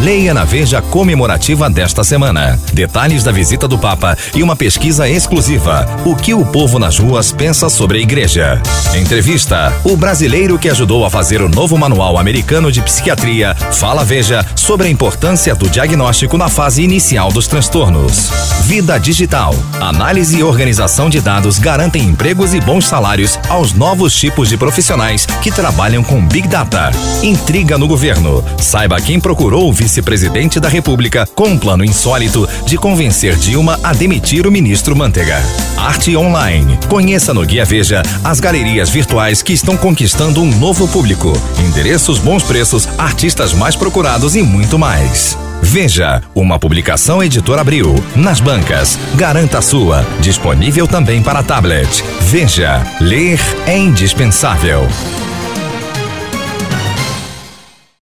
Leia na Veja comemorativa desta semana. Detalhes da visita do Papa e uma pesquisa exclusiva. O que o povo nas ruas pensa sobre a igreja. Entrevista. O brasileiro que ajudou a fazer o novo manual americano de psiquiatria fala Veja sobre a importância do diagnóstico na fase inicial dos transtornos. Vida digital. Análise e organização de dados garantem empregos e bons salários aos novos tipos de profissionais que trabalham com Big Data. Intriga no governo. Saiba quem procurou o vice-presidente da República com um plano insólito de convencer Dilma a demitir o ministro Manteiga. Arte online. Conheça no Guia Veja as galerias virtuais que estão conquistando um novo público. Endereços, bons preços, artistas mais procurados e muito mais. Veja, uma publicação Editora Abril. Nas bancas, garanta a sua. Disponível também para tablet. Veja, ler é indispensável.